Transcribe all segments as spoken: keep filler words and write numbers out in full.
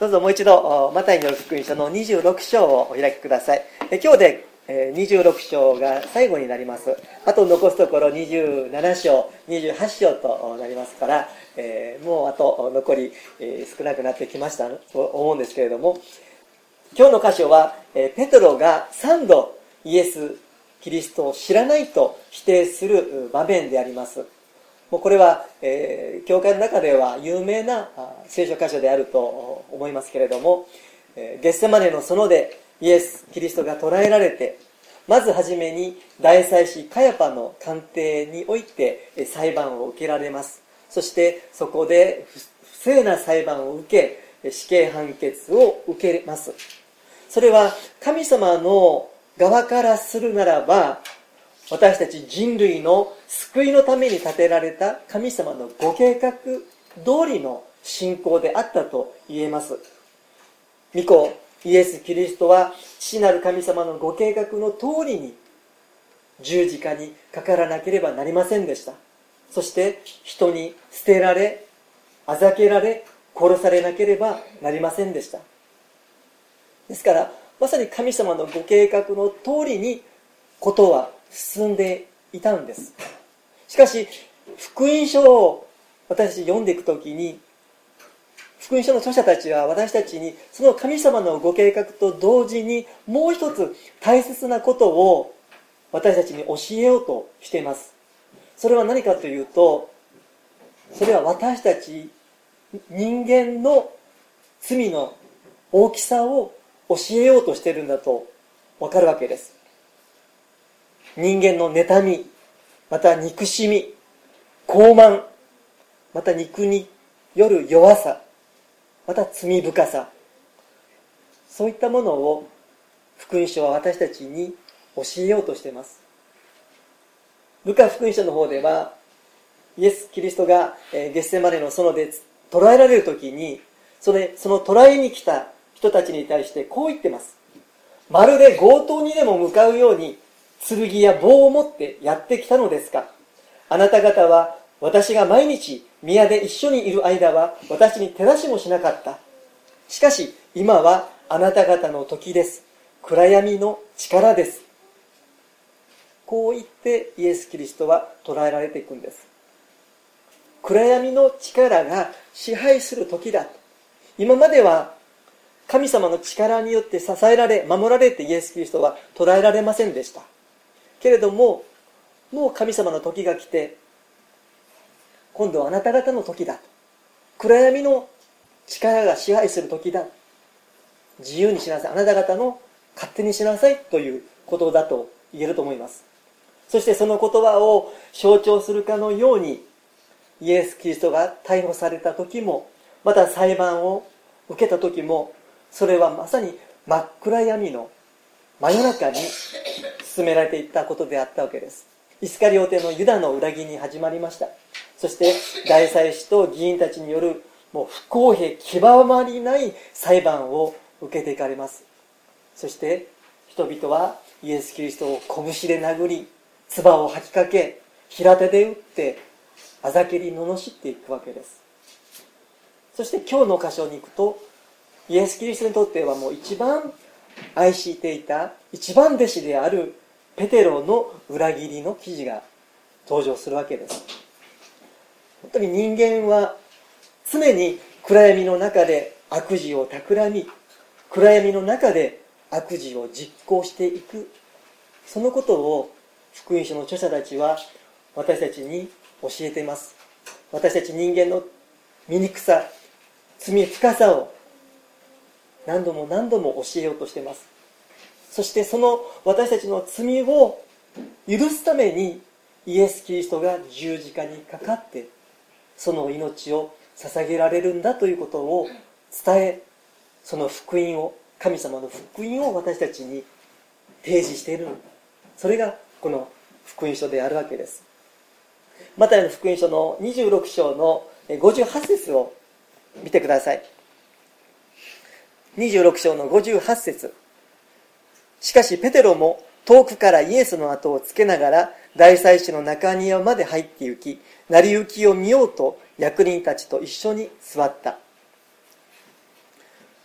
どうぞもう一度マタイによる福音書のにじゅうろく章をお開きください。今日でにじゅうろく章が最後になります。あと残すところにじゅうなな章、にじゅうはち章となりますから、えー、もうあと残り、えー、少なくなってきましたと思うんですけれども、今日の箇所は、えー、ペトロがさんどイエス・キリストを知らないと否定する場面であります。もうこれは、えー、教会の中では有名な聖書箇所であると思いますけれども、えー、ゲッセマネの園でイエス・キリストが捕らえられて、まずはじめに大祭司カヤパの官邸において裁判を受けられます。そしてそこで不正な裁判を受け、死刑判決を受けます。それは神様の側からするならば、私たち人類の救いのために立てられた神様のご計画通りの信仰であったと言えます。御子イエス・キリストは父なる神様のご計画の通りに十字架にかからなければなりませんでした。そして人に捨てられ、あざけられ、殺されなければなりませんでした。ですからまさに神様のご計画の通りにことは進んでいたんです。しかし福音書を私たち読んでいくときに、福音書の著者たちは私たちにその神様のご計画と同時にもう一つ大切なことを私たちに教えようとしています。それは何かというと、それは私たち人間の罪の大きさを教えようとしているんだとわかるわけです。人間の妬み、また憎しみ、傲慢、また肉による弱さ、また罪深さ、そういったものを福音書は私たちに教えようとしています。ルカ福音書の方では、イエス・キリストがゲッセマネの園で捕らえられるときに、それその捕らえに来た人たちに対してこう言ってます。まるで強盗にでも向かうように剣や棒を持ってやってきたのですか。あなた方は私が毎日宮で一緒にいる間は私に手出しもしなかった。しかし今はあなた方の時です。暗闇の力です。こう言ってイエス・キリストは捕らえられていくんです。暗闇の力が支配する時だ。今までは神様の力によって支えられ守られてイエス・キリストは捕らえられませんでしたけれども、もう神様の時が来て、今度はあなた方の時だ。暗闇の力が支配する時だ。自由にしなさい。あなた方の勝手にしなさいということだと言えると思います。そしてその言葉を象徴するかのように、イエス・キリストが逮捕された時も、また裁判を受けた時も、それはまさに真っ暗闇の真夜中に進められていったことであったわけです。イスカリオテのユダの裏切りに始まりました。そして大祭司と議員たちによるもう不公平極まりない裁判を受けていかれます。そして人々はイエス・キリストを拳で殴り、唾を吐きかけ、平手で打ってあざけり罵っていくわけです。そして今日の箇所に行くと、イエス・キリストにとってはもう一番愛していた一番弟子であるペテロの裏切りの記事が登場するわけです。本当に人間は常に暗闇の中で悪事を企み、暗闇の中で悪事を実行していく、そのことを福音書の著者たちは私たちに教えています。私たち人間の醜さ、罪深さを何度も何度も教えようとしています。そしてその私たちの罪を許すためにイエス・キリストが十字架にかかってその命を捧げられるんだということを伝え、その福音を、神様の福音を私たちに提示している。それがこの福音書であるわけです。マタイの福音書のにじゅうろく章のごじゅうはち節を見てください。にじゅうろく章のごじゅうはち節。しかしペテロも遠くからイエスの後をつけながら大祭司の中庭まで入って行き、成り行きを見ようと役人たちと一緒に座った。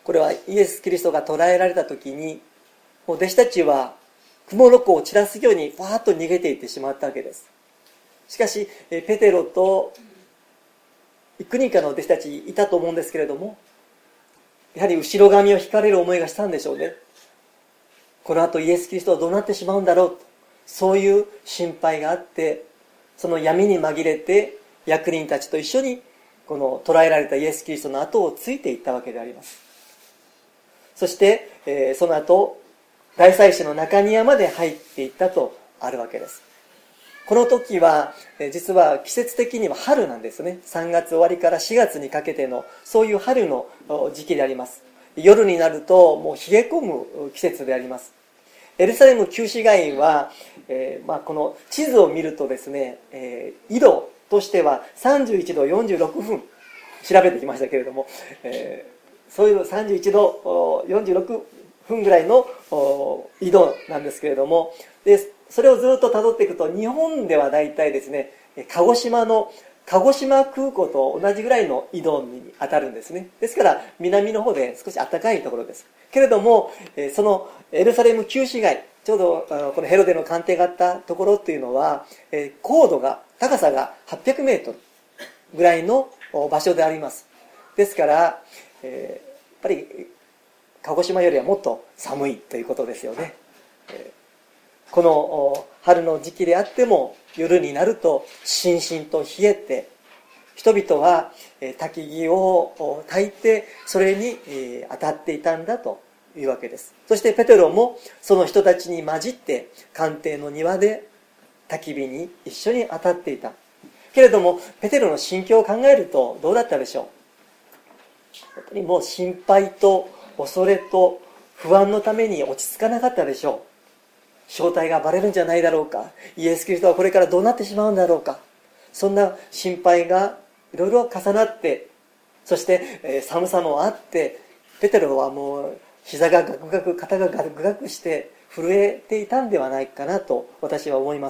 これはイエス・キリストが捕らえられた時に、もう弟子たちは蜘蛛の子を散らすようにわーっと逃げていってしまったわけです。しかしペテロと幾人かの弟子たちいたと思うんですけれども、やはり後ろ髪を引かれる思いがしたんでしょうね。この後イエス・キリストはどうなってしまうんだろうと、そういう心配があって、その闇に紛れて役人たちと一緒にこの捕らえられたイエス・キリストの後をついていったわけであります。そして、えー、その後大祭司の中庭まで入っていったとあるわけです。この時は実は季節的には春なんですね。さんがつ終わりからしがつにかけてのそういう春の時期であります。夜になるともう冷え込む季節であります。エルサレム旧市街は、えーまあ、この地図を見るとですね、えー、緯度としてはさんじゅういちどよんじゅうろくふん調べてきましたけれども、えー、そういうさんじゅういちどよんじゅうろくふんぐらいの緯度なんですけれども、でそれをずっと辿っていくと日本ではだいたいですね、鹿児島の鹿児島空港と同じぐらいの緯度に当たるんですね。ですから南の方で少し暖かいところです。けれどもそのエルサレム旧市街、ちょうどこのヘロデの官邸があったところっていうのは高度が高さがはっぴゃくメートルぐらいの場所であります。ですからやっぱり鹿児島よりはもっと寒いということですよね。この春の時期であっても夜になるとしんしんと冷えて、人々は焚き木を焚いてそれに当たっていたんだというわけです。そしてペテロもその人たちに混じって官邸の庭で焚き火に一緒に当たっていた。けれどもペテロの心境を考えるとどうだったでしょう。やっぱりもう心配と恐れと不安のために落ち着かなかったでしょう。正体がバレるんじゃないだろうか、イエス・キリストはこれからどうなってしまうんだろうか、そんな心配がいろいろ重なって、そして、えー、寒さもあってペテロはもう膝がガクガク、肩がガクガクして震えていたんではないかなと私は思います。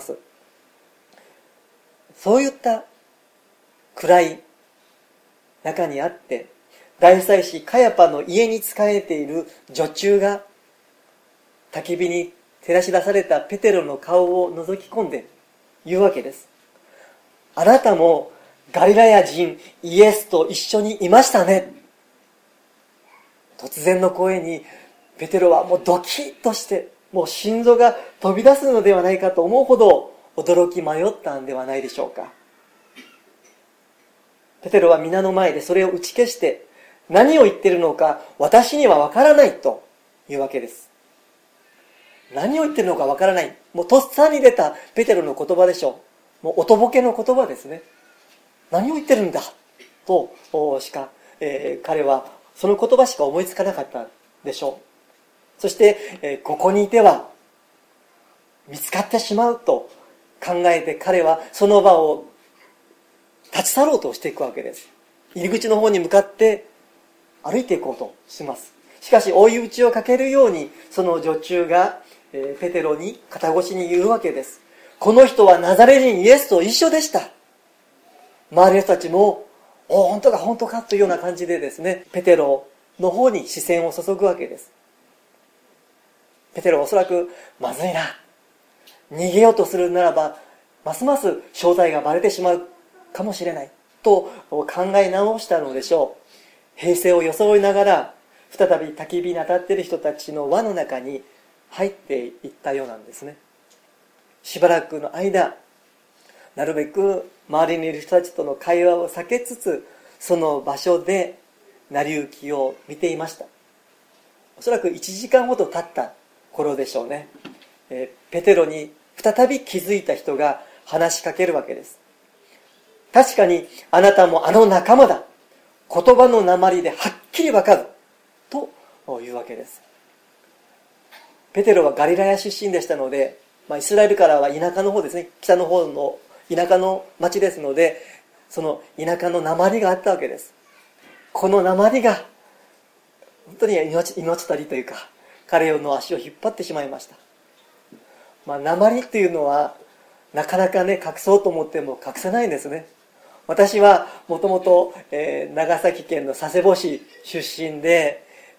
そういった暗い中にあって、大祭司カヤパの家に仕えている女中が焚き火に照らし出されたペテロの顔を覗き込んで言うわけです。あなたもガリラヤ人イエスと一緒にいましたね。突然の声にペテロはもうドキッとして、もう心臓が飛び出すのではないかと思うほど驚き迷ったんではないでしょうか。ペテロは皆の前でそれを打ち消して、何を言っているのか私にはわからないというわけです。何を言ってるのかわからない、もうとっさに出たペテロの言葉でしょう。もうおとぼけの言葉ですね。何を言ってるんだとしか、えー、彼はその言葉しか思いつかなかったでしょう。そして、えー、ここにいては見つかってしまうと考えて、彼はその場を立ち去ろうとしていくわけです。入り口の方に向かって歩いていこうとします。しかし追い打ちをかけるようにその女中がペテロに肩越しに言うわけです。この人はナザレ人イエスと一緒でした。周りの人たちもお本当か本当かというような感じでですね、ペテロの方に視線を注ぐわけです。ペテロはおそらくまずいな、逃げようとするならばますます正体がバレてしまうかもしれないと考え直したのでしょう。平静を装いながら再び焚き火に当たっている人たちの輪の中に入っていったようなんですね。しばらくの間、なるべく周りにいる人たちとの会話を避けつつ、その場所で成り行きを見ていました。おそらくいちじかんほど経った頃でしょうね。えー、ペテロに再び気づいた人が話しかけるわけです。確かにあなたもあの仲間だ、言葉の訛りではっきりわかるというわけです。ペテロはガリラヤ出身でしたので、まあ、イスラエルからは田舎の方ですね、北の方の田舎の町ですので、その田舎の訛りがあったわけです。この訛りが本当に 命, 命取りというか、彼の足を引っ張ってしまいました。まあ、訛りっていうのはなかなかね、隠そうと思っても隠せないんですね。私はもともと長崎県の佐世保市出身で、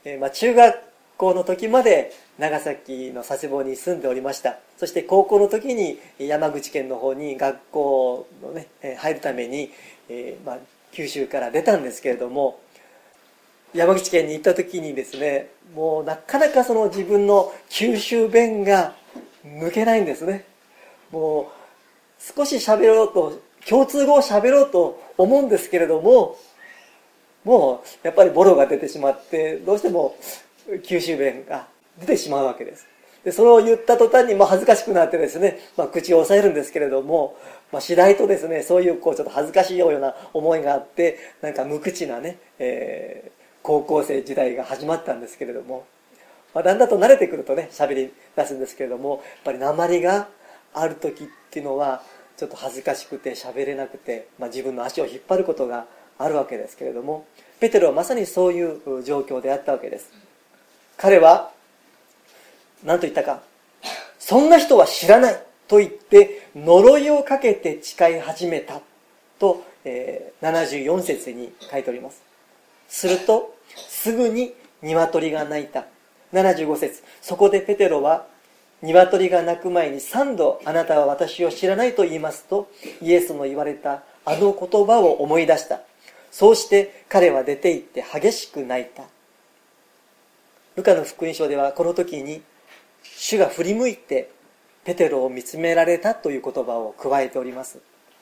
えーまあ、中学校の時まで長崎の佐世保に住んでおりました。そして高校の時に山口県の方に学校のね入るために、えーまあ、九州から出たんですけれども、山口県に行った時にですね、もうなかなかその自分の九州弁が抜けないんですね。もう少し喋ろうと、共通語を喋ろうと思うんですけれども、もうやっぱりボロが出てしまって、どうしても九州弁が出てしまうわけです。でそれを言った途端にもう恥ずかしくなってですね、まあ、口を押さえるんですけれども、まあ、次第とですね、そういうこうちょっと恥ずかしいような思いがあって、なんか無口なね、えー、高校生時代が始まったんですけれども、まあ、だんだんと慣れてくるとね喋り出すんですけれども、やっぱり訛りがある時っていうのはちょっと恥ずかしくて喋れなくて、まあ、自分の足を引っ張ることがあるわけですけれども、ペテロはまさにそういう状況であったわけです。彼は何と言ったか、そんな人は知らないと言って呪いをかけて誓い始めたと、えー、ななじゅうよん節に書いております。するとすぐに鶏が鳴いた。ななじゅうご節、そこでペテロは鶏が鳴く前にさんどあなたは私を知らないと言いますとイエスの言われたあの言葉を思い出した。そうして彼は出て行って激しく泣いた。ルカの福音書ではこの時に主が振り向いてペテロを見つめられたという言葉を加えております。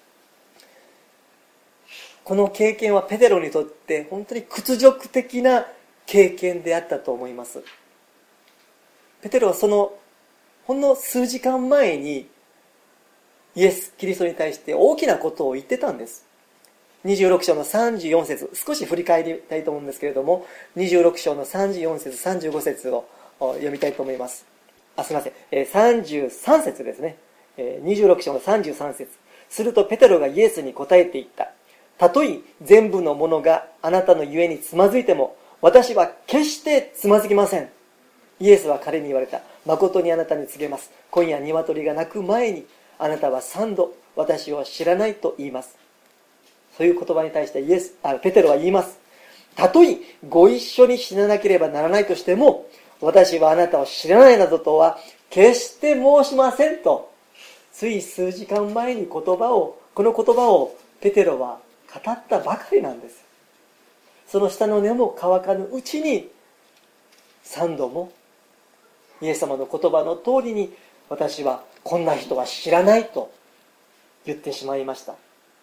この経験はペテロにとって本当に屈辱的な経験であったと思います。ペテロはそのほんの数時間前にイエス・キリストに対して大きなことを言ってたんです。にじゅうろく章のさんじゅうよん節、少し振り返りたいと思うんですけれども、にじゅうろく章のさんじゅうよん節、さんじゅうご節を読みたいと思います。あ、すみません、えー、さんじゅうさん節ですね、えー、にじゅうろく章のさんじゅうさん節。するとペテロがイエスに答えて言った。たとえ全部のものがあなたのゆえにつまずいても、私は決してつまずきません。イエスは彼に言われた。誠にあなたに告げます。今夜鶏が鳴く前にあなたは三度私を知らないと言います。そういう言葉に対してイエスあペテロは言います。たとえご一緒に死ななければならないとしても、私はあなたを知らないなどとは決して申しませんと、つい数時間前に言葉をこの言葉をペテロは語ったばかりなんです。その下の根も乾かぬうちに三度もイエス様の言葉の通りに、私はこんな人は知らないと言ってしまいました。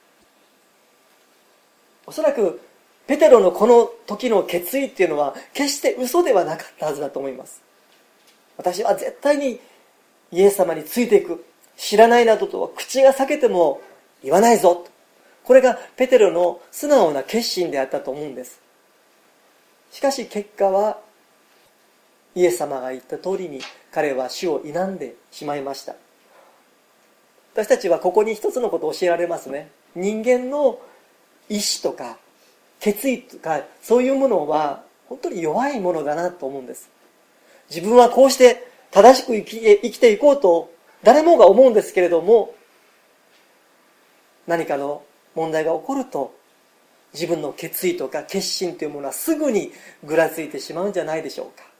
おそらくペテロのこの時の決意っていうのは決して嘘ではなかったはずだと思います。私は絶対にイエス様についていく、知らないなどとは口が裂けても言わないぞ、これがペテロの素直な決心であったと思うんです。しかし結果はイエス様が言った通りに彼は主を否んでしまいました。私たちはここに一つのことを教えられますね。人間の意志とか決意とかそういうものは本当に弱いものだなと思うんです。自分はこうして正しく生き、生きていこうと誰もが思うんですけれども、何かの問題が起こると自分の決意とか決心というものはすぐにぐらついてしまうんじゃないでしょうか。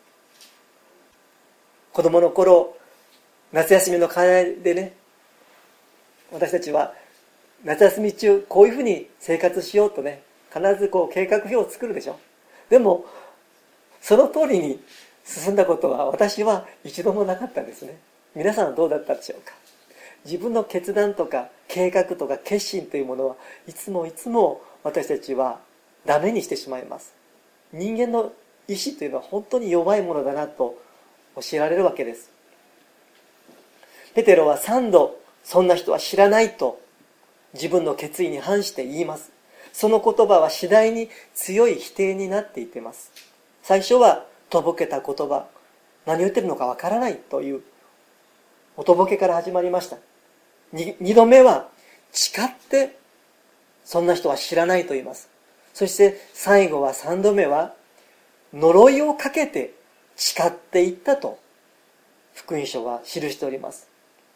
子供の頃、夏休みの課題でね、私たちは夏休み中こういうふうに生活しようとね、必ずこう計画表を作るでしょ。でもその通りに進んだことは私は一度もなかったんですね。皆さんはどうだったでしょうか。自分の決断とか計画とか決心というものはいつもいつも私たちはダメにしてしまいます。人間の意志というのは本当に弱いものだなと教えられるわけです。ペテロは三度そんな人は知らないと自分の決意に反して言います。その言葉は次第に強い否定になっていっています。最初はとぼけた言葉、何を言ってるのかわからないというおとぼけから始まりました。に二度目は誓ってそんな人は知らないと言います。そして最後は三度目は呪いをかけて誓っていったと福音書は記しております。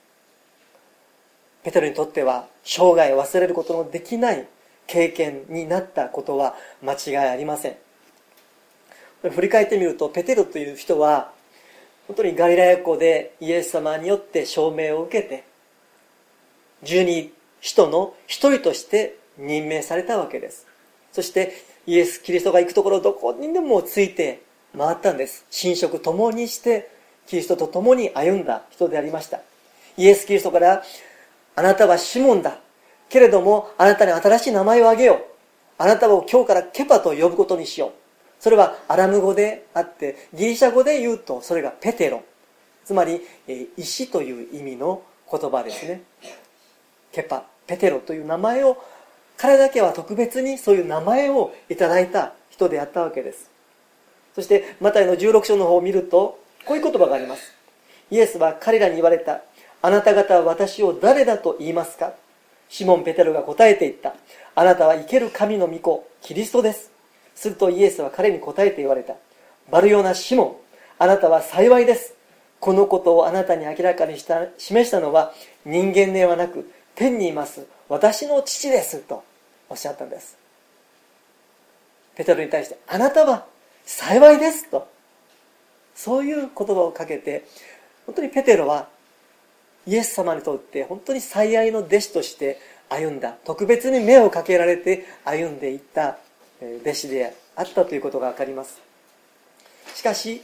ペテロにとっては生涯忘れることのできない経験になったことは間違いありません。 振り返ってみると、ペテロという人は本当にガリラヤ湖でイエス様によって証明を受けて、十二使徒の一人として任命されたわけです。そしてイエス・キリストが行くところどこにでもついて回ったんです。寝食共にしてキリストと共に歩んだ人でありました。イエス・キリストから、あなたはシモンだけれどもあなたに新しい名前をあげよう、あなたを今日からケパと呼ぶことにしよう。それはアラム語であって、ギリシャ語で言うとそれがペテロ、つまり石という意味の言葉ですね。ケパ、ペテロという名前を、彼だけは特別にそういう名前をいただいた人であったわけです。そしてマタイのじゅうろく章の方を見ると、こういう言葉があります。イエスは彼らに言われた。あなた方は私を誰だと言いますか。シモン・ペテロが答えて言った。あなたは生ける神の御子、キリストです。するとイエスは彼に答えて言われた。バルヨナ・シモン、あなたは幸いです。このことをあなたに明らかにした示したのは人間ではなく天にいます私の父ですとおっしゃったんです。ペテロに対して、あなたは幸いですと、そういう言葉をかけて、本当にペテロはイエス様にとって本当に最愛の弟子として歩んだ、特別に目をかけられて歩んでいった弟子であったということが分かります。しかし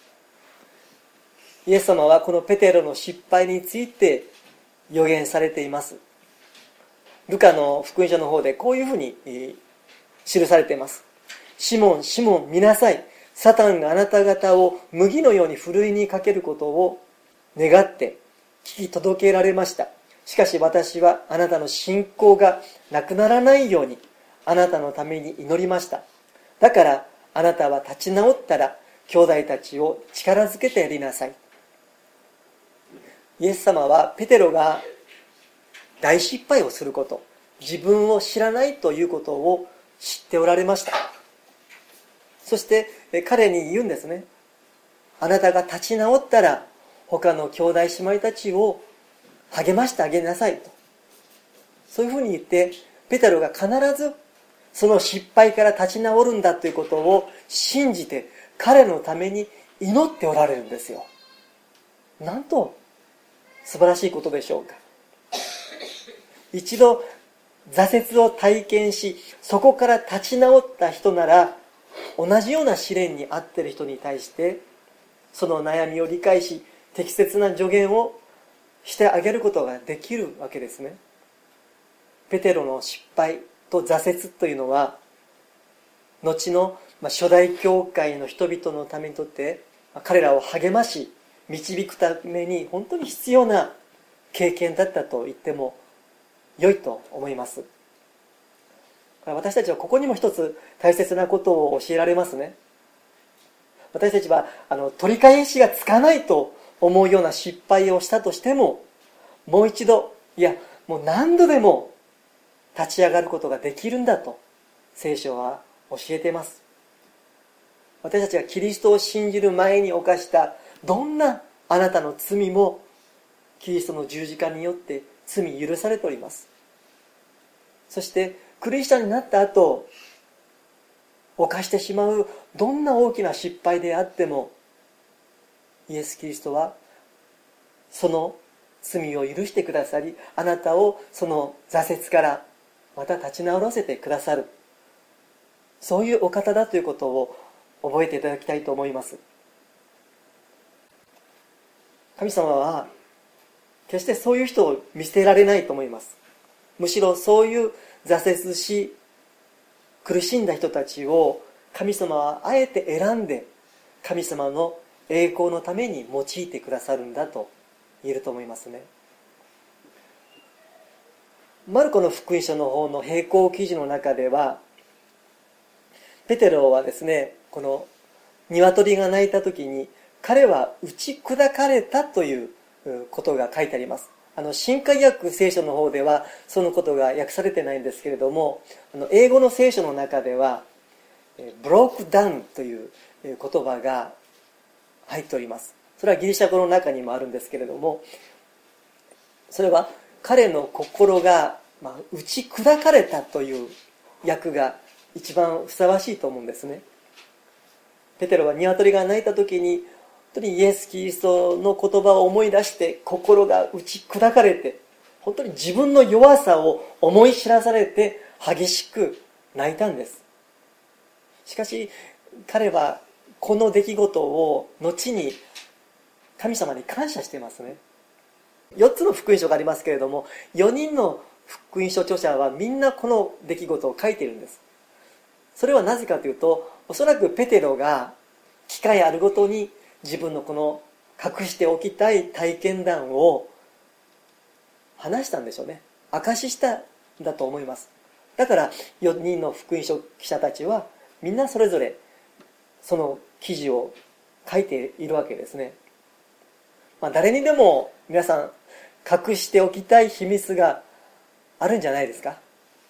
イエス様はこのペテロの失敗について予言されています。ルカの福音書の方でこういうふうに記されています。シモン、シモン、見なさい。サタンがあなた方を麦のようにふるいにかけることを願って聞き届けられました。しかし私はあなたの信仰がなくならないようにあなたのために祈りました。だからあなたは立ち直ったら兄弟たちを力づけてやりなさい。イエス様はペテロが大失敗をすること、自分を知らないということを知っておられました。そして彼に言うんですね。あなたが立ち直ったら他の兄弟姉妹たちを励ましてあげなさいと、そういうふうに言ってペテロが必ずその失敗から立ち直るんだということを信じて彼のために祈っておられるんですよ。なんと素晴らしいことでしょうか。一度挫折を体験しそこから立ち直った人なら、同じような試練に遭っている人に対してその悩みを理解し適切な助言をしてあげることができるわけですね。ペテロの失敗と挫折というのは後の初代教会の人々のためにとって彼らを励まし導くために本当に必要な経験だったと言っても良いと思います。私たちはここにも一つ大切なことを教えられますね。私たちはあの取り返しがつかないと思うような失敗をしたとしても、もう一度、いやもう何度でも立ち上がることができるんだと聖書は教えています。私たちがキリストを信じる前に犯したどんなあなたの罪もキリストの十字架によって罪許されております。そしてクリスチャンになった後犯してしまうどんな大きな失敗であっても、イエス・キリストはその罪を許してくださり、あなたをその挫折からまた立ち直らせてくださる、そういうお方だということを覚えていただきたいと思います。神様は決してそういう人を見捨てられないと思います。むしろそういう挫折し苦しんだ人たちを神様はあえて選んで神様の栄光のために用いてくださるんだと言えると思いますね。マルコの福音書の方の並行記事の中では、ペテロはですね、この鶏が鳴いた時に彼は打ち砕かれたということが書いてあります。あの新海訳聖書の方ではそのことが訳されてないんですけれども、あの英語の聖書の中ではブロークダウンという言葉が入っております。それはギリシャ語の中にもあるんですけれども、それは彼の心が、まあ、打ち砕かれたという訳が一番ふさわしいと思うんですね。 ペテロは鶏が鳴いた時に、本当にイエス・キリストの言葉を思い出して心が打ち砕かれて、本当に自分の弱さを思い知らされて激しく泣いたんです。しかし彼はこの出来事を後に神様に感謝していますね。よっつの福音書がありますけれども、よにんの福音書著者はみんなこの出来事を書いているんです。それはなぜかというと、おそらくペテロが機会あるごとに自分のこの隠しておきたい体験談を話したんでしょうね。証ししたんだと思います。だからよにんの福音書記者たちはみんなそれぞれその記事を書いているわけですね。まあ、誰にでも皆さん隠しておきたい秘密があるんじゃないですか。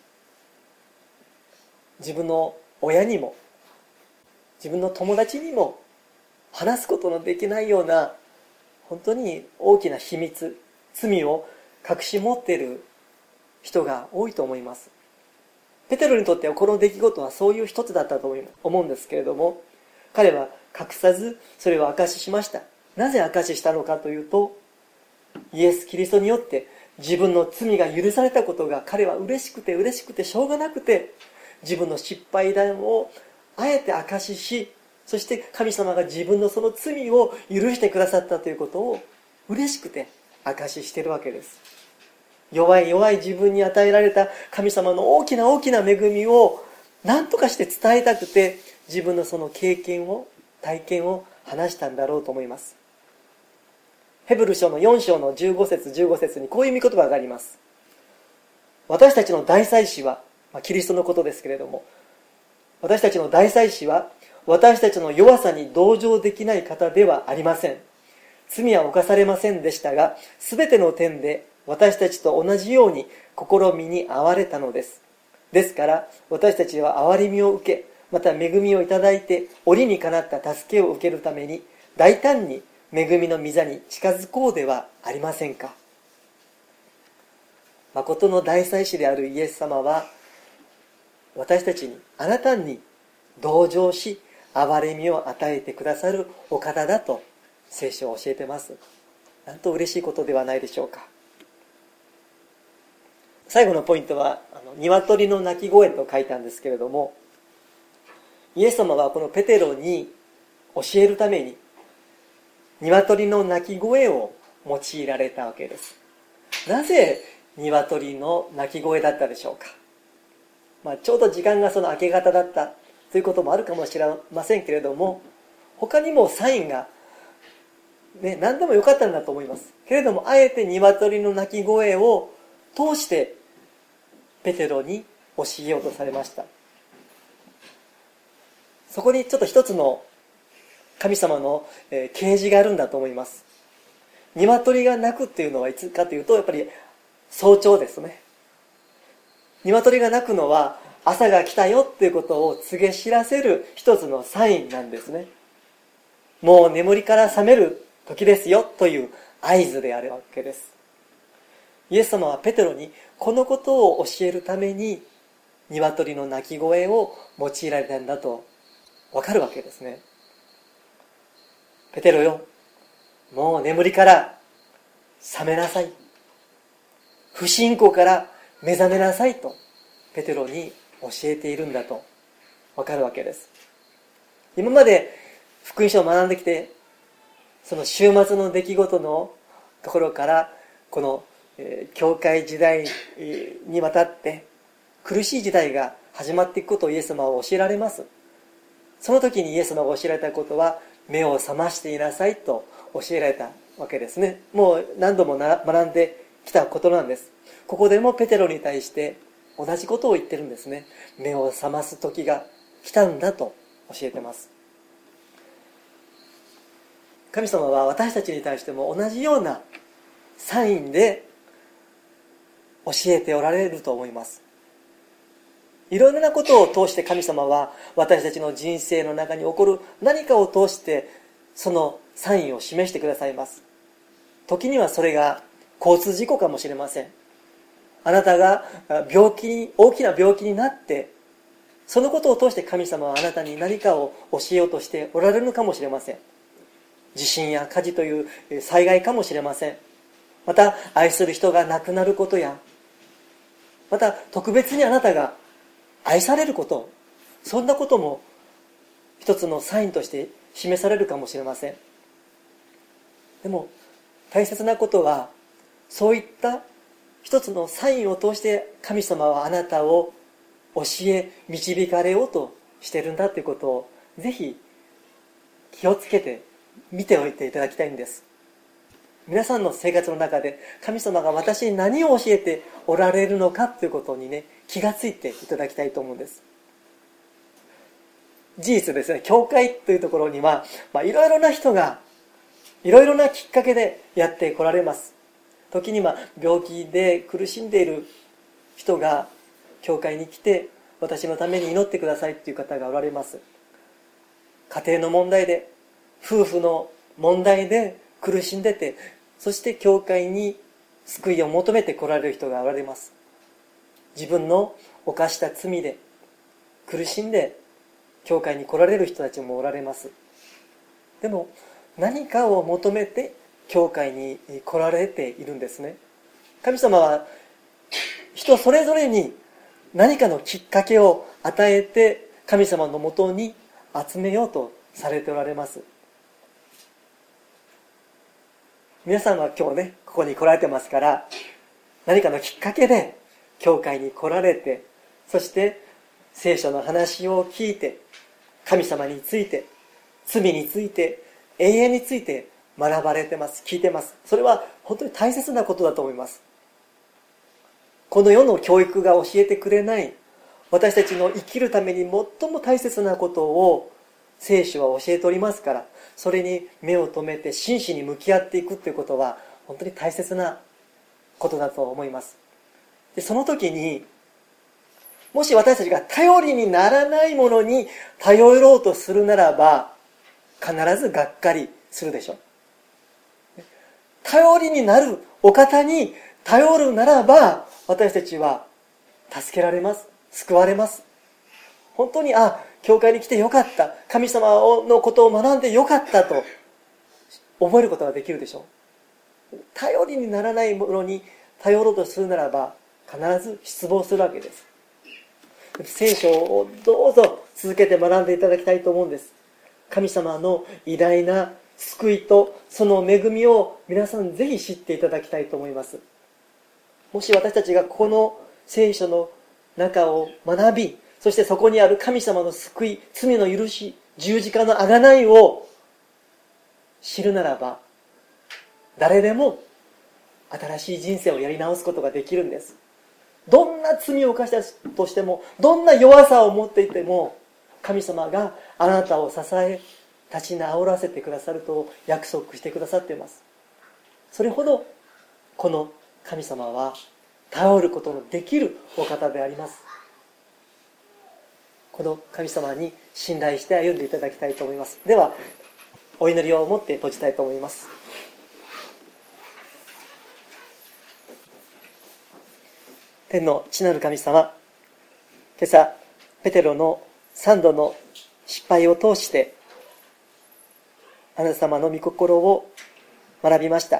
自分の親にも自分の友達にも話すことのできないような本当に大きな秘密、罪を隠し持っている人が多いと思います。ペテロにとってはこの出来事はそういう一つだったと思うんですけれども、彼は隠さずそれを証ししました。なぜ証ししたのかというと、イエス・キリストによって自分の罪が許されたことが彼は嬉しくて嬉しくてしょうがなくて、自分の失敗談をあえて証しし、そして神様が自分のその罪を許してくださったということを嬉しくて証ししているわけです。弱い弱い自分に与えられた神様の大きな大きな恵みを何とかして伝えたくて、自分のその経験を体験を話したんだろうと思います。ヘブル書のよん章のじゅうご節じゅうご節にこういう御言葉があります。私たちの大祭司は、まあ、キリストのことですけれども、私たちの大祭司は私たちの弱さに同情できない方ではありません。罪は犯されませんでしたが、すべての点で私たちと同じように試みに遭われたのです。ですから私たちは憐れみを受け、また恵みをいただいて折にかなった助けを受けるために大胆に恵みの御座に近づこうではありませんか。誠の大祭司であるイエス様は私たちにあなたに同情し憐れみを与えてくださるお方だと聖書を教えています。なんと嬉しいことではないでしょうか。最後のポイントはあの鶏の鳴き声と書いたんですけれども、イエス様はこのペテロに教えるために鶏の鳴き声を用いられたわけです。なぜ鶏の鳴き声だったでしょうか。まあ、ちょうど時間がその明け方だったということもあるかもしれませんけれども、他にもサインが、ね、何でもよかったんだと思いますけれども、あえて鶏の鳴き声を通してペテロに教えようとされました。そこにちょっと一つの神様の啓示があるんだと思います。鶏が鳴くっていうのはいつかというと、やっぱり早朝ですね。鶏が鳴くのは朝が来たよっていうことを告げ知らせる一つのサインなんですね。もう眠りから覚める時ですよという合図であるわけです。イエス様はペテロにこのことを教えるために鶏の鳴き声を用いられたんだとわかるわけですね。ペテロよ、もう眠りから覚めなさい。不信仰から目覚めなさいとペテロに教えているんだとわかるわけです。今まで福音書を学んできて、その週末の出来事のところからこの、えー、教会時代にわたって苦しい時代が始まっていくことをイエス様は教えられます。その時にイエス様が教えられたことは、目を覚ましていなさいと教えられたわけですね。もう何度も学んできたことなんです。ここでもペテロに対して同じことを言ってるんですね。目を覚ます時が来たんだと教えてます。神様は私たちに対しても同じようなサインで教えておられると思います。いろいろなことを通して神様は私たちの人生の中に起こる何かを通してそのサインを示してくださいます。時にはそれが交通事故かもしれません。あなたが病気に大きな病気になってそのことを通して神様はあなたに何かを教えようとしておられるのかもしれません。地震や火事という災害かもしれません。また愛する人が亡くなることや、また特別にあなたが愛されること、そんなことも一つのサインとして示されるかもしれません。でも大切なことは、そういった一つのサインを通して神様はあなたを教え導かれようとしているんだということをぜひ気をつけて見ておいていただきたいんです。皆さんの生活の中で神様が私に何を教えておられるのかということにね、気がついていただきたいと思うんです。事実ですね、教会というところには、まあ、いろいろな人がいろいろなきっかけでやって来られます。時には病気で苦しんでいる人が教会に来て、私のために祈ってくださいという方がおられます。家庭の問題で、夫婦の問題で苦しんでて、そして教会に救いを求めて来られる人がおられます。自分の犯した罪で苦しんで教会に来られる人たちもおられます。でも何かを求めて教会に来られているんですね。神様は人それぞれに何かのきっかけを与えて神様のもとに集めようとされておられます。皆さんは今日ね、ここに来られてますから、何かのきっかけで教会に来られて、そして聖書の話を聞いて、神様について、罪について、永遠について学ばれてます、聞いてます。それは本当に大切なことだと思います。この世の教育が教えてくれない、私たちの生きるために最も大切なことを聖書は教えておりますから、それに目を留めて真摯に向き合っていくということは本当に大切なことだと思います。で、その時にもし私たちが頼りにならないものに頼ろうとするならば、必ずがっかりするでしょう。頼りになるお方に頼るならば、私たちは助けられます、救われます。本当に、あ、教会に来てよかった、神様のことを学んでよかったと思えることができるでしょう。頼りにならないものに頼ろうとするならば、必ず失望するわけです。聖書をどうぞ続けて学んでいただきたいと思うんです。神様の偉大な救いとその恵みを皆さんぜひ知っていただきたいと思います。もし私たちがこの聖書の中を学び、そしてそこにある神様の救い、罪の許し、十字架の贖いを知るならば、誰でも新しい人生をやり直すことができるんです。どんな罪を犯したとしても、どんな弱さを持っていても、神様があなたを支え、立ち直らせてくださると約束してくださっています。それほどこの神様は頼ることのできるお方であります。この神様に信頼して歩んでいただきたいと思います。ではお祈りを持って閉じたいと思います。天の父なる神様、今朝ペテロの三度の失敗を通してあなた様の御心を学びました。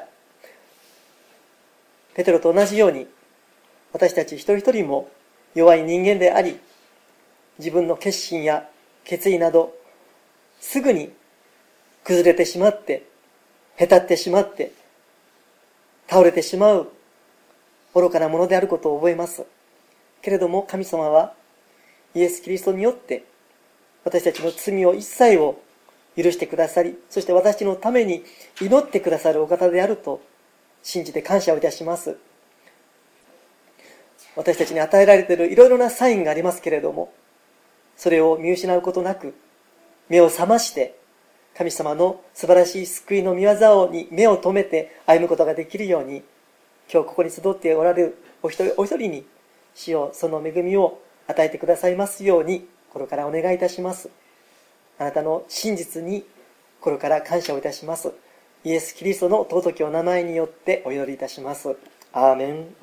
ペテロと同じように私たち一人一人も弱い人間であり、自分の決心や決意などすぐに崩れてしまって、へたってしまって倒れてしまう愚かなものであることを覚えます。けれども神様はイエス・キリストによって私たちの罪を一切を許してくださり、そして私のために祈ってくださるお方であると信じて感謝をいたします。私たちに与えられているいろいろなサインがありますけれども、それを見失うことなく目を覚まして神様の素晴らしい救いの御業に目を留めて歩むことができるように、今日ここに集っておられるお一人お一人に主よその恵みを与えてくださいますように心からお願いいたします。あなたの真実に心から感謝をいたします。イエス・キリストの尊きお名前によってお祈りいたします。アーメン。